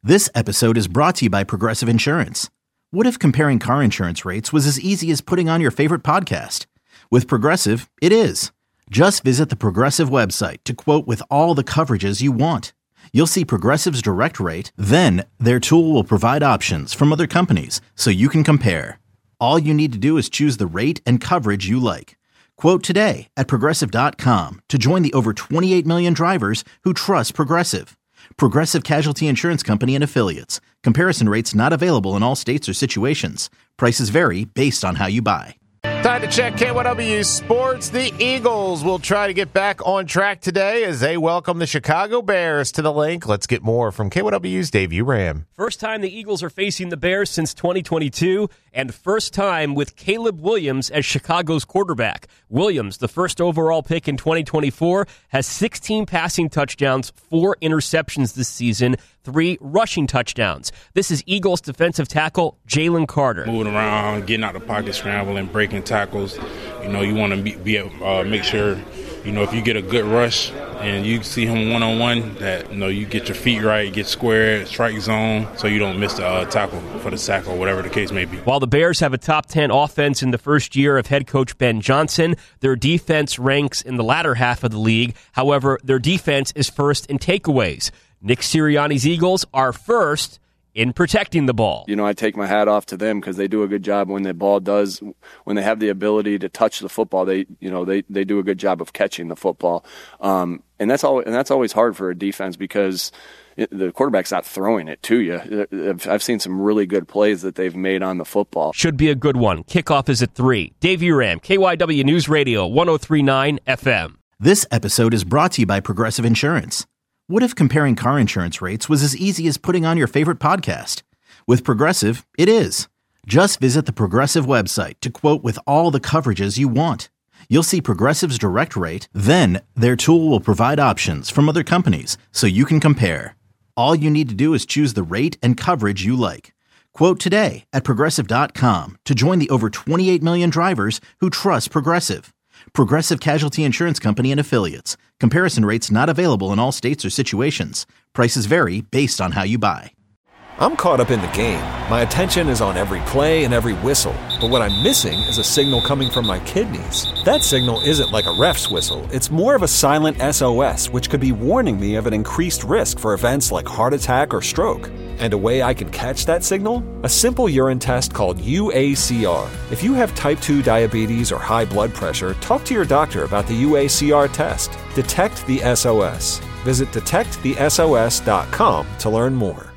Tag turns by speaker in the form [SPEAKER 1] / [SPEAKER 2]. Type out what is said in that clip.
[SPEAKER 1] This episode is brought to you by Progressive Insurance. What if comparing car insurance rates was as easy as putting on your favorite podcast? With Progressive, it is. Just visit the Progressive website to quote with all the coverages you want. You'll see Progressive's direct rate, then their tool will provide options from other companies so you can compare. All you need to do is choose the rate and coverage you like. Quote today at Progressive.com to join the over 28 million drivers who trust Progressive. Progressive Casualty Insurance Company and Affiliates. Comparison rates not available in all states or situations. Prices vary based on how you buy.
[SPEAKER 2] Time to check K1W Sports. The Eagles will try to get back on track today as they welcome the Chicago Bears to the Link. Let's get more from K1W's Dave Uram.
[SPEAKER 3] First time the Eagles are facing the Bears since 2022, and first time with Caleb Williams as Chicago's quarterback. Williams, the first overall pick in 2024, has 16 passing touchdowns, 4 interceptions this season, 3 rushing touchdowns. This is Eagles defensive tackle Jalen Carter.
[SPEAKER 4] Moving around, getting out the pocket, scrambling, breaking tackles. You know, you want to make sure, you know, if you get a good rush and you see him one-on-one, that, you know, you get your feet right, get square, strike zone, so you don't miss the tackle for the sack or whatever the case may be.
[SPEAKER 3] While the Bears have a top 10 offense in the first year of head coach Ben Johnson, their defense ranks in the latter half of the league. However, their defense is first in takeaways. Nick Sirianni's Eagles are first in protecting the ball.
[SPEAKER 5] You know, I take my hat off to them because they do a good job when the ball does, when they have the ability to touch the football, they do a good job of catching the football. And that's always hard for a defense because the quarterback's not throwing it to you. I've seen some really good plays that they've made on the football.
[SPEAKER 3] Should be a good one. Kickoff is at 3. Dave Uram, KYW News Radio, 103.9 FM.
[SPEAKER 1] This episode is brought to you by Progressive Insurance. What if comparing car insurance rates was as easy as putting on your favorite podcast? With Progressive, it is. Just visit the Progressive website to quote with all the coverages you want. You'll see Progressive's direct rate, then their tool will provide options from other companies so you can compare. All you need to do is choose the rate and coverage you like. Quote today at Progressive.com to join the over 28 million drivers who trust Progressive. Progressive Casualty Insurance Company and Affiliates. Comparison rates not available in all states or situations. Prices vary based on how you buy.
[SPEAKER 6] I'm caught up in the game. My attention is on every play and every whistle. But what I'm missing is a signal coming from my kidneys. That signal isn't like a ref's whistle. It's more of a silent SOS, which could be warning me of an increased risk for events like heart attack or stroke. And a way I can catch that signal? A simple urine test called UACR. If you have type 2 diabetes or high blood pressure, talk to your doctor about the UACR test. Detect the SOS. Visit detectthesos.com to learn more.